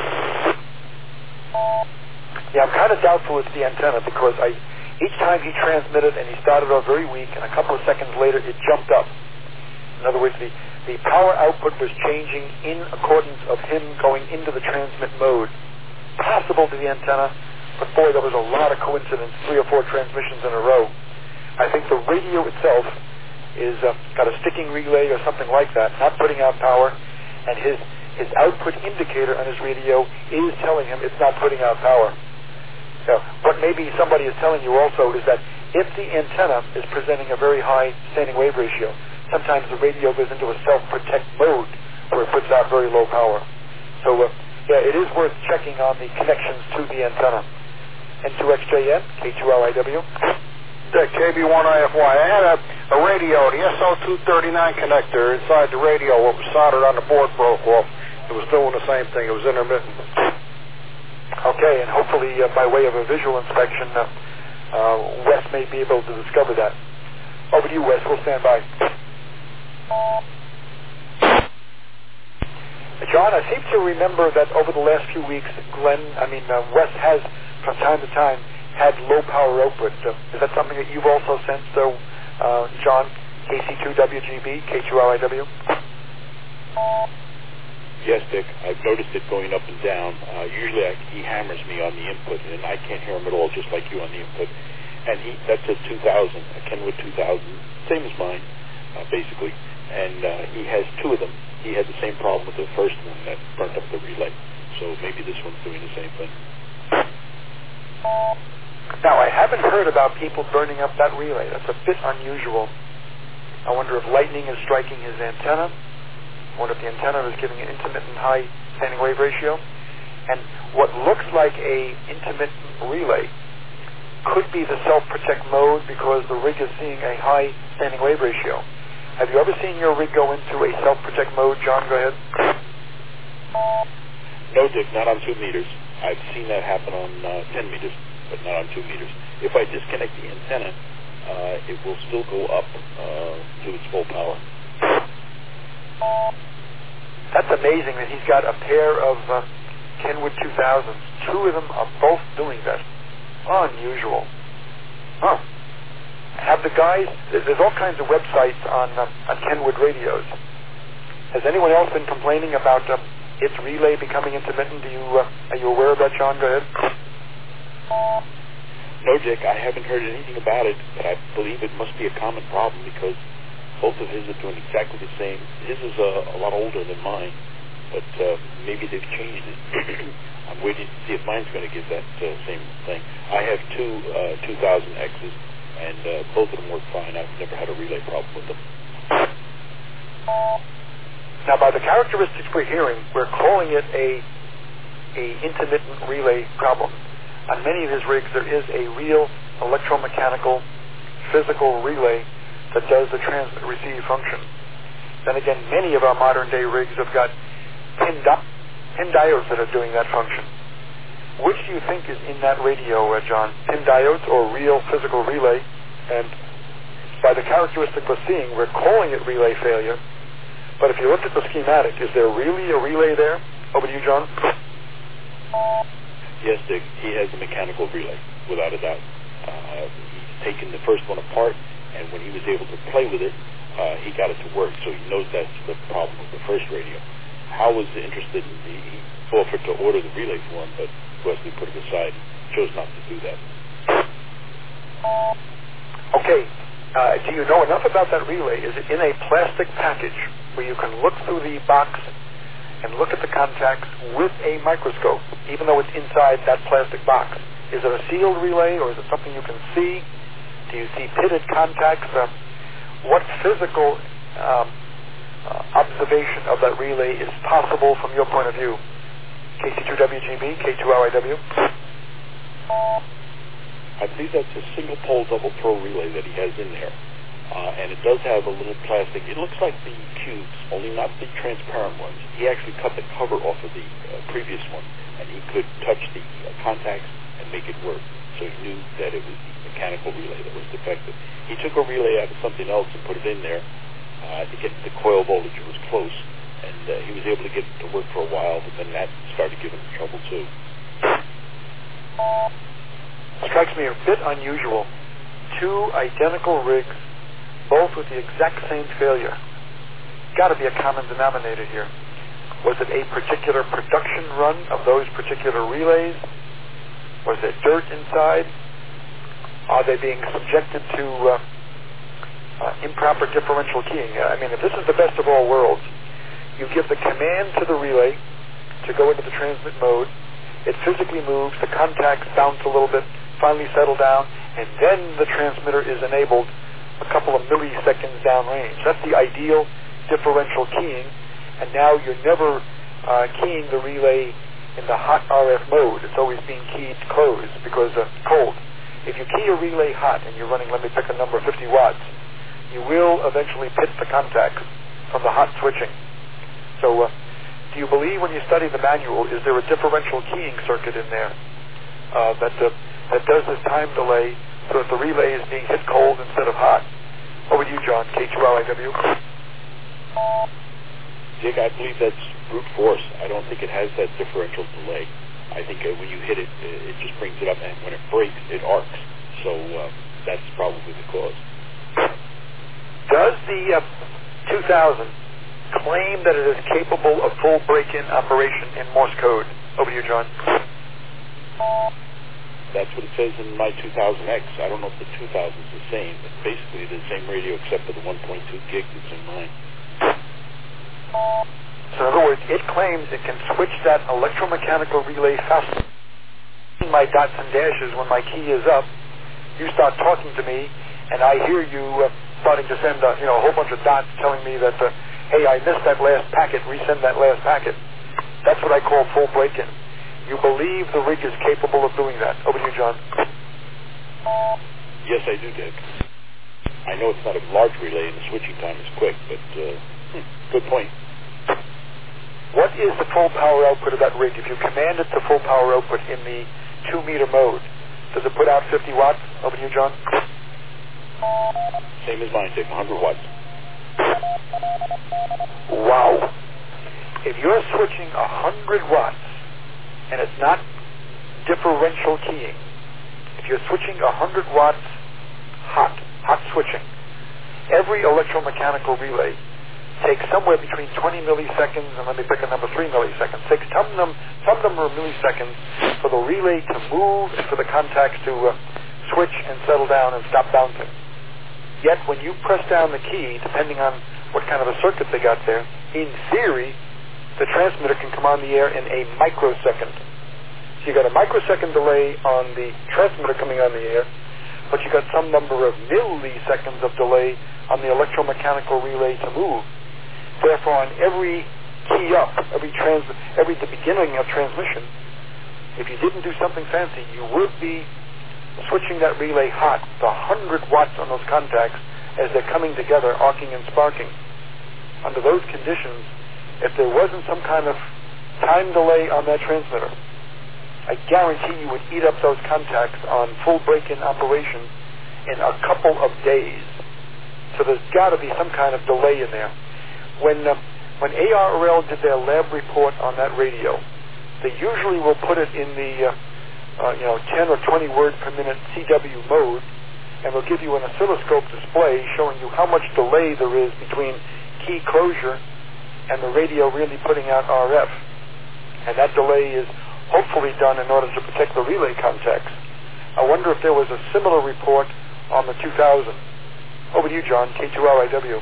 Yeah, I'm kind of doubtful it's the antenna because I, each time he transmitted and he started off very weak, and a couple of seconds later it jumped up. In other words, the, the power output was changing in accordance of him going into the transmit mode. Possible to the antenna, but boy, there was a lot of coincidence, three or four transmissions in a row. I think the radio itself is uh, got a sticking relay or something like that, not putting out power, and his his output indicator on his radio is telling him it's not putting out power. So what maybe somebody is telling you also is that if the antenna is presenting a very high standing wave ratio, sometimes the radio goes into a self-protect mode where it puts out very low power. So uh, yeah, it is worth checking on the connections to the antenna. N two X J N, K two R I W. Dick, K B one I F Y. I had a, a radio, the S O two thirty-nine connector inside the radio. What was soldered on the board broke off. It was doing the same thing. It was intermittent. Okay, and hopefully uh, by way of a visual inspection, uh, uh, Wes may be able to discover that. Over to you, Wes. We'll stand by. John, I seem to remember that over the last few weeks, Glenn, I mean, uh, Wes has, from time to time, had low power output. Uh, is that something that you've also sensed, though, uh, John? K C two W G B, K two R I W? Yes, Dick. I've noticed it going up and down. Uh, usually I, he hammers me on the input, and I can't hear him at all, just like you on the input. And he that's a two thousand, a Kenwood two thousand, same as mine, uh, basically. And uh, he has two of them. He had the same problem with the first one that burnt up the relay. So maybe this one's doing the same thing. Now, I haven't heard about people burning up that relay. That's a bit unusual. I wonder if lightning is striking his antenna. I wonder if the antenna is giving an intermittent high standing wave ratio. And what looks like a intermittent relay could be the self-protect mode because the rig is seeing a high standing wave ratio. Have you ever seen your rig go into a self-protect mode? John, go ahead. No, Dick, not on two meters. I've seen that happen on uh, ten meters, but not on two meters. If I disconnect the antenna, uh, it will still go up uh, to its full power. That's amazing that he's got a pair of uh, Kenwood two thousands. Two of them are both doing that. Unusual. Huh. Have the guys, there's all kinds of websites on, uh, on Kenwood radios. Has anyone else been complaining about uh, its relay becoming intermittent? Do you, uh, are you aware of that, John? Go ahead. No, Dick, I haven't heard anything about it, but I believe it must be a common problem because both of his are doing exactly the same. His is uh, a lot older than mine, but uh, maybe they've changed it. I'm waiting to see if mine's going to give that uh, same thing. I have two uh, two thousand X's, and uh, both of them work fine. I've never had a relay problem with them. Now, by the characteristics we're hearing, we're calling it a a intermittent relay problem. On many of his rigs, there is a real electromechanical, physical relay that does the transmit-receive function. Then again, many of our modern-day rigs have got pin, di- pin diodes that are doing that function. Which do you think is in that radio, uh, John? Pin diodes or real physical relay? And by the characteristic we're seeing, we're calling it relay failure. But if you look at the schematic, is there really a relay there? Over to you, John. Yes, Dick, he has a mechanical relay, without a doubt. Uh, he's taken the first one apart, and when he was able to play with it, uh, he got it to work, so he knows that's the problem with the first radio. Hal was interested in the, he offered to order the relay for him, but Wesley put it aside, chose not to do that. Okay, uh, do you know enough about that relay? Is it in a plastic package where you can look through the box and look at the contacts with a microscope, even though it's inside that plastic box? Is it a sealed relay, or is it something you can see? Do you see pitted contacts? Uh, what physical um, uh, observation of that relay is possible from your point of view? K C two W G B, K two L I W? I believe that's a single pole double throw relay that he has in there. Uh, and it does have a little plastic. It looks like the cubes, only not the transparent ones. He actually cut the cover off of the uh, previous one, and he could touch the uh, contacts and make it work. So he knew that it was the mechanical relay that was defective. He took a relay out of something else and put it in there uh, to get the coil voltage. It was close, and uh, he was able to get it to work for a while, but then that started giving him trouble too. Strikes me a bit unusual. Two identical rigs, both with the exact same failure. Got to be a common denominator here. Was it a particular production run of those particular relays? Was there dirt inside? Are they being subjected to uh, uh, improper differential keying? I mean, if this is the best of all worlds, you give the command to the relay to go into the transmit mode, it physically moves, the contacts bounce a little bit, finally settle down, and then the transmitter is enabled a couple of milliseconds downrange. That's the ideal differential keying, and now you're never uh, keying the relay in the hot R F mode. It's always being keyed closed because uh, cold. If you key a relay hot and you're running, let me pick a number, fifty watts, you will eventually pit the contacts from the hot switching. So uh, do you believe when you study the manual, is there a differential keying circuit in there uh, that, uh, that does this time delay so that the relay is being hit cold instead of hot? Over to you, John, K two L I W. Dick, I believe that's brute force. I don't think it has that differential delay. I think uh, when you hit it, it just brings it up, and when it breaks, it arcs. So uh, that's probably the cause. Does the uh, two thousand claim that it is capable of full break-in operation in Morse code? Over to you, John. That's what it says in my two thousand X. I don't know if the two thousand is the same, but basically the same radio except for the one point two gig that's in mine. So in other words, it claims it can switch that electromechanical relay faster. My dots and dashes, when my key is up, you start talking to me, and I hear you uh, starting to send uh, you know, a whole bunch of dots telling me that, uh, hey, I missed that last packet, resend that last packet. That's what I call full break-in. You believe the rig is capable of doing that. Over to you, John. Yes, I do, Dick. I know it's not a large relay and the switching time is quick, but uh, hmm, good point. What is the full power output of that rig? If you command it to full power output in the two-meter mode, does it put out fifty watts? Over to you, John. Same as mine, Dick, one hundred watts. Wow. If you're switching one hundred watts, and it's not differential keying, if you're switching one hundred watts hot, hot switching, every electromechanical relay takes somewhere between twenty milliseconds, and let me pick a number, three milliseconds, takes some, num- some number of milliseconds for the relay to move and for the contacts to uh, switch and settle down and stop bouncing. Yet when you press down the key, depending on what kind of a circuit they got there, in theory, the transmitter can come on the air in a microsecond. So you got a microsecond delay on the transmitter coming on the air, but you got some number of milliseconds of delay on the electromechanical relay to move. Therefore, on every key up, every trans, every the beginning of transmission, if you didn't do something fancy, you would be switching that relay hot, the one hundred watts on those contacts as they're coming together, arcing and sparking. Under those conditions, if there wasn't some kind of time delay on that transmitter, I guarantee you would eat up those contacts on full break-in operation in a couple of days. So there's got to be some kind of delay in there. When uh, when A R L did their lab report on that radio, they usually will put it in the uh, uh, you know ten or twenty word per minute C W mode, and will give you an oscilloscope display showing you how much delay there is between key closure and the radio really putting out R F. And that delay is hopefully done in order to protect the relay contacts. I wonder if there was a similar report on the two thousand. Over to you, John, K two L I W.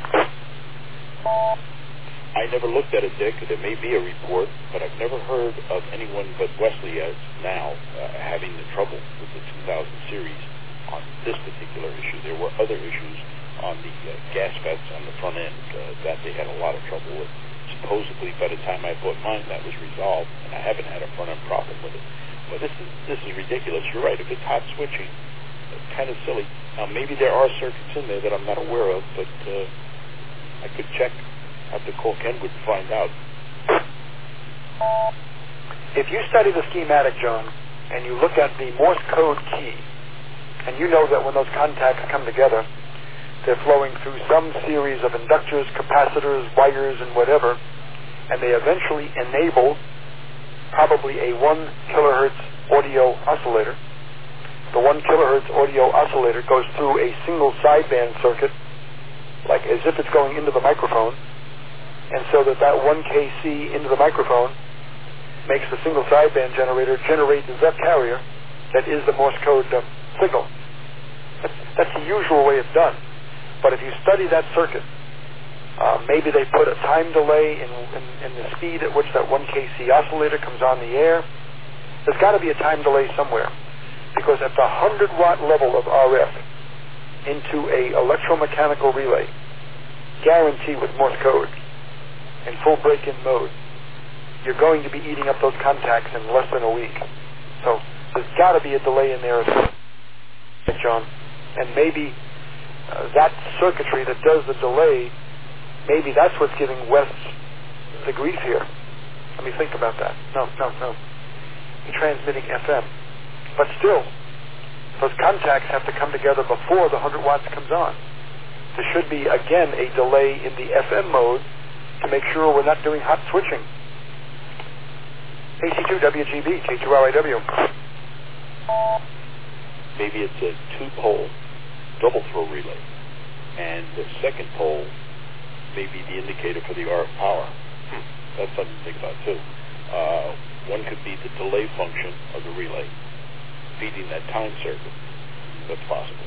I never looked at it, Dick. There may be a report, but I've never heard of anyone but Wesley as now uh, having the trouble with the two thousand series on this particular issue. There were other issues on the uh, gas vents on the front end uh, that they had a lot of trouble with. Supposedly, by the time I bought mine, that was resolved, and I haven't had a front end problem with it. Well, this is this is ridiculous. You're right. If it's hot switching, it's kind of silly. Now, maybe there are circuits in there that I'm not aware of, but uh, I could check. I have to call Kenwood and find out. If you study the schematic, John, and you look at the Morse code key, and you know that when those contacts come together, they're flowing through some series of inductors, capacitors, wires, and whatever, and they eventually enable probably a one kilohertz audio oscillator. The one kilohertz audio oscillator goes through a single sideband circuit, like as if it's going into the microphone, and so that that one K C into the microphone makes the single sideband generator generate the Z E P carrier that is the Morse code uh, signal. That's, that's the usual way it's done. But if you study that circuit, uh, maybe they put a time delay in, in, in the speed at which that one K C oscillator comes on the air. There's got to be a time delay somewhere, because at the one hundred watt level of R F into a electromechanical relay, guarantee with Morse code, in full break-in mode, you're going to be eating up those contacts in less than a week. So there's got to be a delay in there as well, John. And maybe uh, that circuitry that does the delay, maybe that's what's giving Wes the grief here. Let me think about that. No, no, no. You're transmitting F M. But still, those contacts have to come together before the one hundred watts comes on. There should be, again, a delay in the F M mode to make sure we're not doing hot switching. A C two W G B, K two L I W. Maybe it's a two-pole double throw relay, and the second pole may be the indicator for the R F power. Hmm. That's something to think about, too. Uh, one could be the delay function of the relay, feeding that time circuit. That's possible.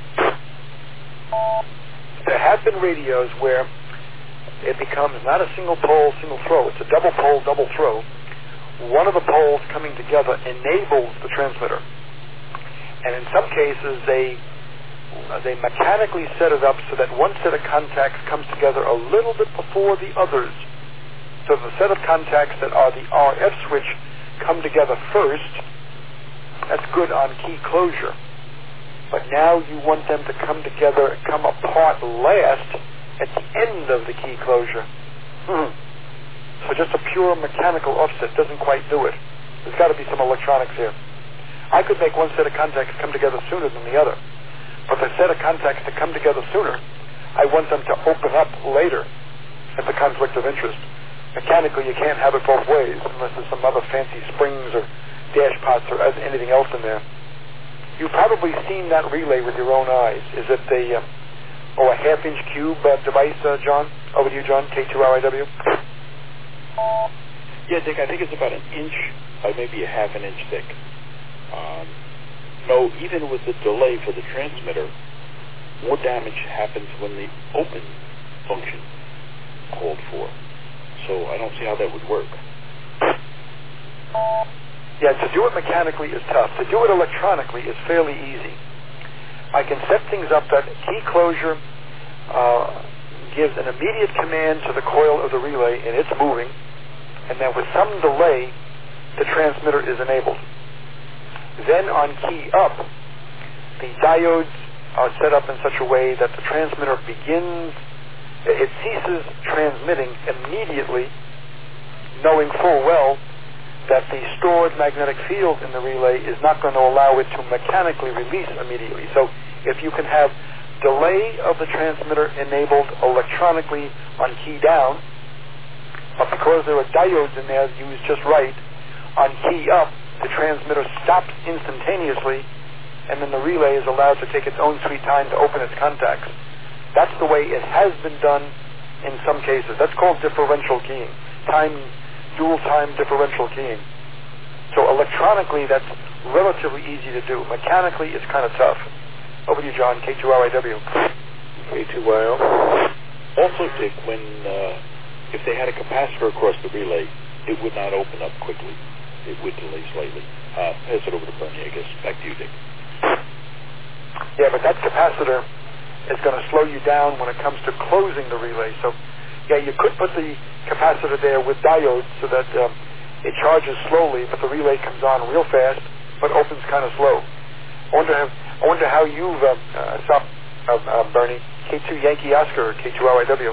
There have been radios where it becomes not a single pole, single throw. It's a double pole, double throw. One of the poles coming together enables the transmitter. And in some cases, they uh, they mechanically set it up so that one set of contacts comes together a little bit before the others. So the set of contacts that are the R F switch come together first. That's good on key closure. But now you want them to come together, come apart last at the end of the key closure. Hmm. So just a pure mechanical offset doesn't quite do it. There's got to be some electronics here. I could make one set of contacts come together sooner than the other. But the set of contacts that come together sooner, I want them to open up later. It's a conflict of interest. Mechanically, you can't have it both ways unless there's some other fancy springs or dash pots or anything else in there. You've probably seen that relay with your own eyes. Is it a, uh, oh, a half-inch cube uh, device, uh, John? Over to you, John, K two R I W. Yeah, Dick, I think it's about an inch, or maybe a half an inch thick. Um, no, even with the delay for the transmitter, more damage happens when the open function called for. So I don't see how that would work. Yeah, to do it mechanically is tough. To do it electronically is fairly easy. I can set things up that key closure uh, gives an immediate command to the coil of the relay, and it's moving, and then with some delay, the transmitter is enabled. Then on key up, the diodes are set up in such a way that the transmitter begins, it ceases transmitting immediately, knowing full well that the stored magnetic field in the relay is not going to allow it to mechanically release immediately. So if you can have delay of the transmitter enabled electronically on key down, but because there are diodes in there used just right, on key up, the transmitter stops instantaneously, and then the relay is allowed to take its own sweet time to open its contacts. That's the way it has been done in some cases. That's called differential keying. Time dual time differential keying. So electronically, that's relatively easy to do. Mechanically, it's kind of tough. Over to you, John, K two R I W. K two Y L. Also, Dick, when uh, if they had a capacitor across the relay, it would not open up quickly. It would delay slightly. Uh, pass it over to Bernie, I guess. Back to you, Dick. Yeah, but that capacitor is going to slow you down when it comes to closing the relay. So, yeah, you could put the capacitor there with diodes so that um, it charges slowly, but the relay comes on real fast, but opens kind of slow. I wonder how, I wonder how you've uh, uh, stopped, uh, uh, Bernie, K two Yankee Oscar, K two R I W.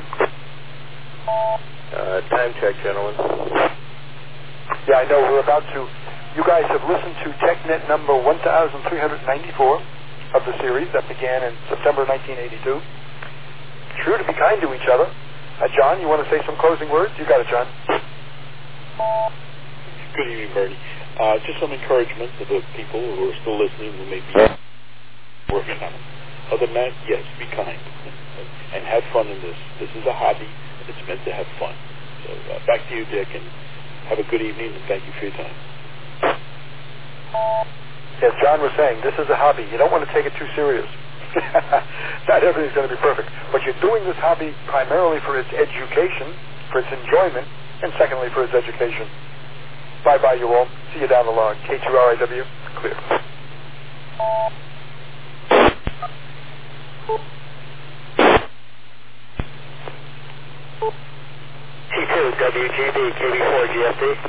Uh, time check, gentlemen. Yeah, I know. We're about to. You guys have listened to TechNet number one thousand three hundred ninety-four of the series that began in September nineteen eighty-two. True to be kind to each other. Uh, John, you want to say some closing words? You got it, John. Good evening, Bernie. Uh, just some encouragement to the people who are still listening who may be working on it. Other than that, yes, be kind and have fun in this. This is a hobby. It's meant to have fun. So uh, back to you, Dick, and have a good evening, and thank you for your time. As John was saying, this is a hobby. You don't want to take it too serious. Not everything's going to be perfect. But you're doing this hobby primarily for its education, for its enjoyment, and secondly for its education. Bye-bye, you all. See you down the log. K two R I W, clear. T two, W G B, K B four, G F D.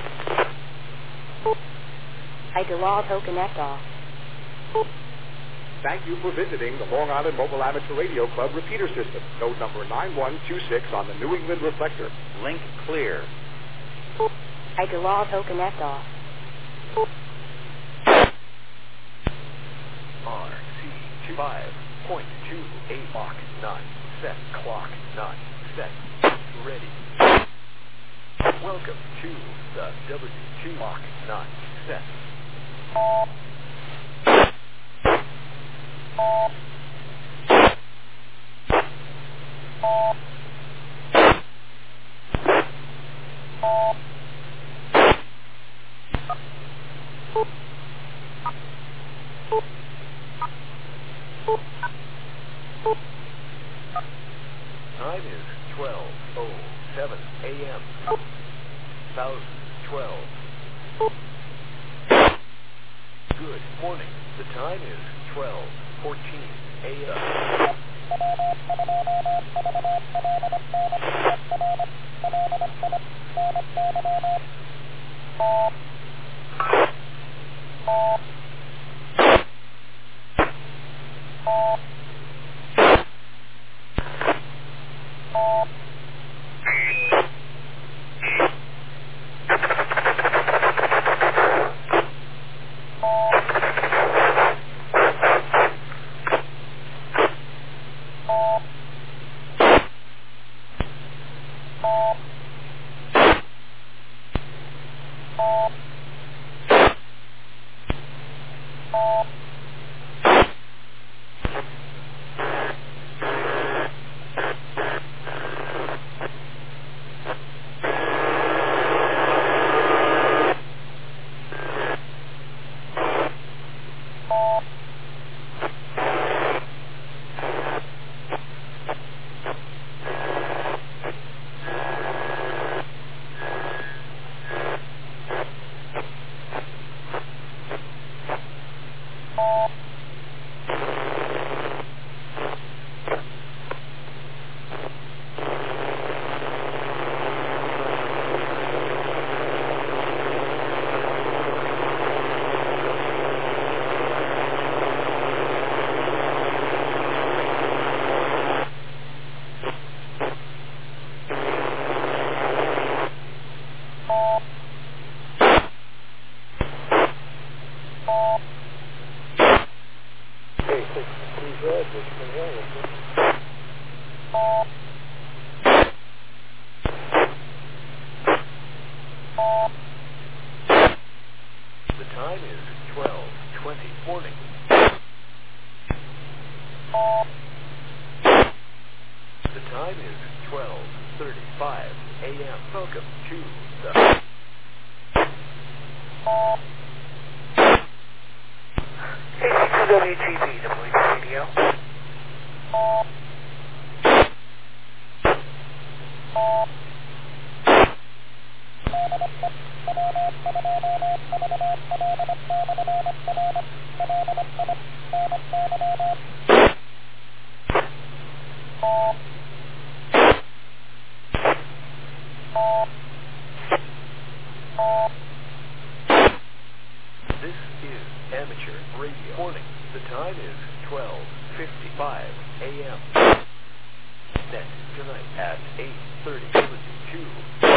Idalado Connect off. Thank you for visiting the Long Island Mobile Amateur Radio Club repeater system. Node number nine one two six on the New England reflector. Link clear. Idalado Connect off. R C five point two eight Mach nine. Set clock nine. Set. Ready. Welcome to the W two Mach nine. Set. Time is twelve oh seven a.m. Thousand twelve. Good morning. The time is twelve fourteen a.m. The time is twelve twenty morning. The time is twelve thirty-five a.m. Welcome to the K C two W G B, the Boise Radio. This is Amateur Radio Morning. The time is twelve fifty-five a.m. Set tonight at eight thirty two.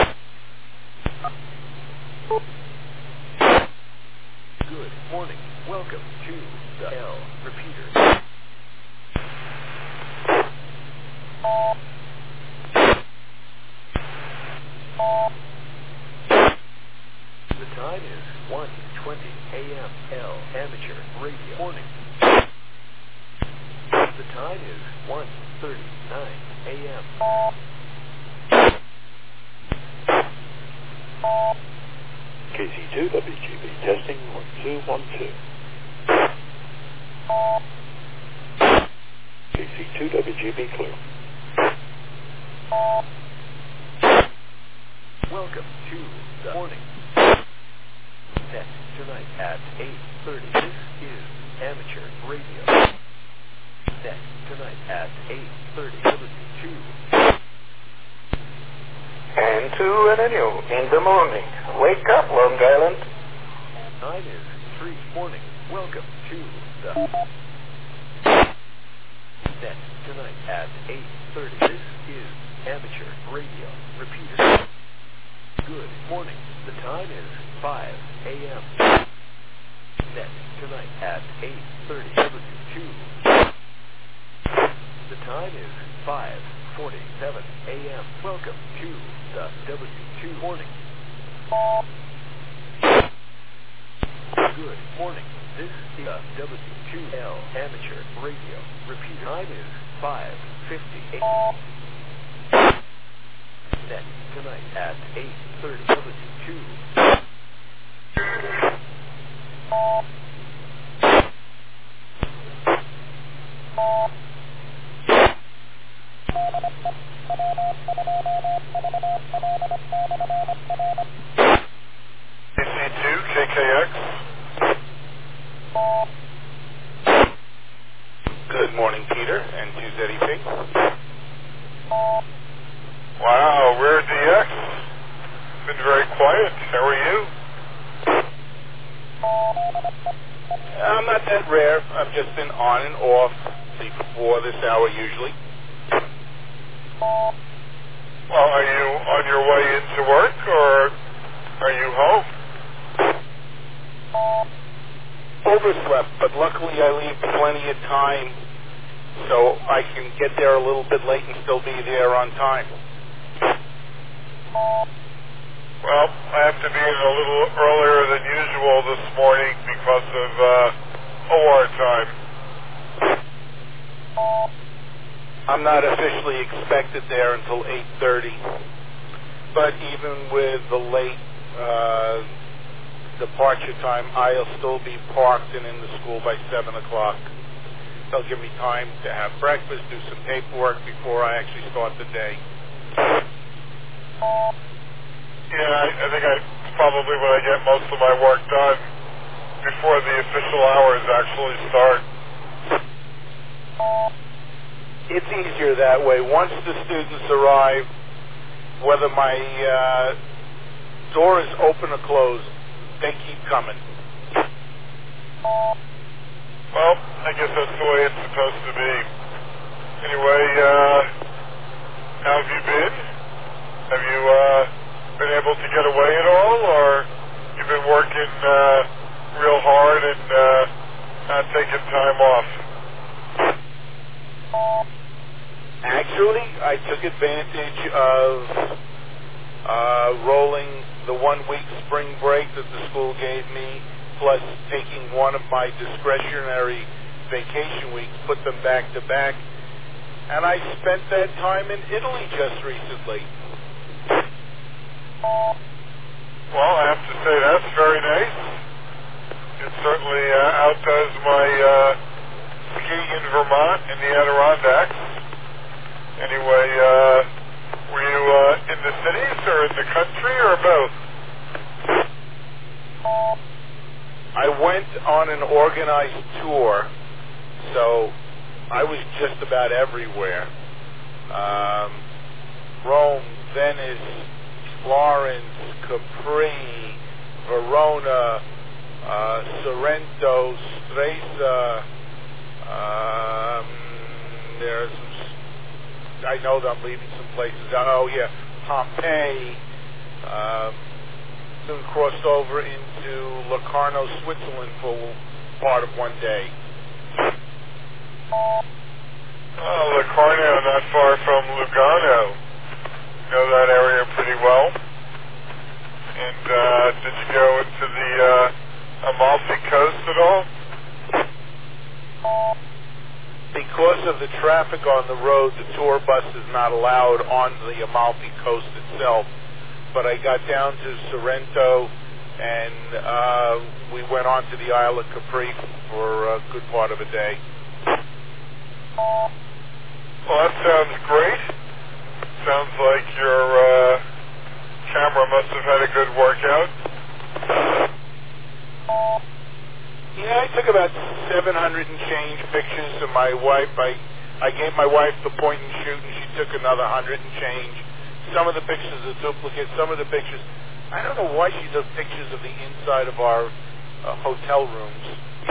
Good morning. Welcome to the L repeater. The time is one twenty a.m. L Amateur Radio Morning. The time is one thirty-nine a.m. K C two W G B testing one two one two. K C two W G B clear. Welcome to the morning. Set tonight at eight thirty. This is Amateur Radio. Set tonight at eight thirty. two. And to an annual in the morning. Wake up, Long Island. Time is three morning. Welcome to the set tonight at eight thirty. This is Amateur Radio Repeater. Good morning. The time is five a.m. Set tonight at eight thirty. two. The time is five forty-seven a.m. Welcome to the W two morning. Good morning. This is the W two L Amateur Radio. Repeat time is five fifty-eight. Set tonight at eight thirty. W two. Wow, we're D X. Been very quiet. How are you? I'm not that rare. I've just been on and off before this hour usually. Well, are you on your way into work, or are you home? Overslept, but luckily I leave plenty of time so I can get there a little bit late and still be there on time. Well, I have to be in a little earlier than usual this morning because of uh, O R time. I'm not officially expected there until eight thirty, but even with the late uh, departure time, I'll still be parked and in the school by seven o'clock. They'll give me time to have breakfast, do some paperwork before I actually start the day. Yeah, I, I think I probably when I get most of my work done before the official hours actually start. It's easier that way. Once the students arrive, whether my uh, door is open or closed, they keep coming. Well, I guess that's the way it's supposed to be. Anyway, uh, how have you been? Have you uh, been able to get away at all, or you've been working uh, real hard and uh, not taking time off? Actually, I took advantage of uh, rolling the one-week spring break that the school gave me, plus taking one of my discretionary vacation weeks, put them back to back, and I spent that time in Italy just recently. Well, I have to say that's very nice. It certainly uh, outdoes my uh, skiing in Vermont in the Adirondacks. Anyway, uh, were you uh, in the cities or in the country or both? I went on an organized tour, so I was just about everywhere. Um, Rome, Venice, Florence, Capri, Verona, uh, Sorrento, Stresa. Um, there's some, I know that I'm leaving some places out. Oh yeah, Pompeii. Um, soon crossed over into Locarno, Switzerland for part of one day. Oh, Locarno, not far from Lugano. Know that area pretty well. And uh, did you go into the uh, Amalfi Coast at all? Because of the traffic on the road, the tour bus is not allowed on the Amalfi Coast itself. But I got down to Sorrento, and uh, we went on to the Isle of Capri for a good part of a day. Well, that sounds great. Sounds like your uh, camera must have had a good workout. Yeah, I took about seven hundred and change pictures of my wife. I, I gave my wife the point and shoot, and she took another hundred and change. Some of the pictures are duplicates. Some of the pictures, I don't know why she does pictures of the inside of our uh, hotel rooms.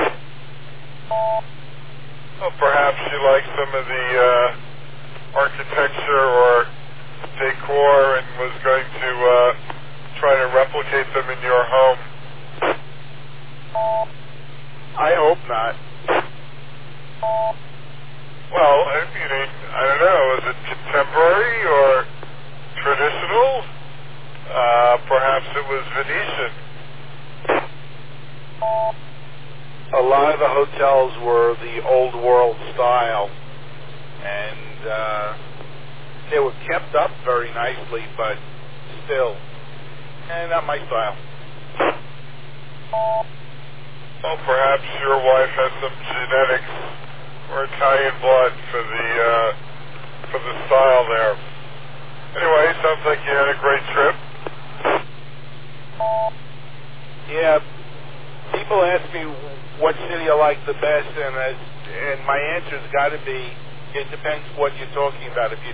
Well, perhaps she likes some of the uh, architecture or decor and was going to uh, try to replicate them in your home. I hope not. Well, I mean, I don't know. Is it contemporary or traditional? Uh, perhaps it was Venetian. A lot of the hotels were the old world style, and uh, they were kept up very nicely, but still, eh, not my style. Well, perhaps your wife has some genetics or Italian blood for the uh, for the style there. Anyway, sounds like you had a great trip. Yeah, people ask me what city I like the best, and as, and my answer's got to be, it depends what you're talking about. If you're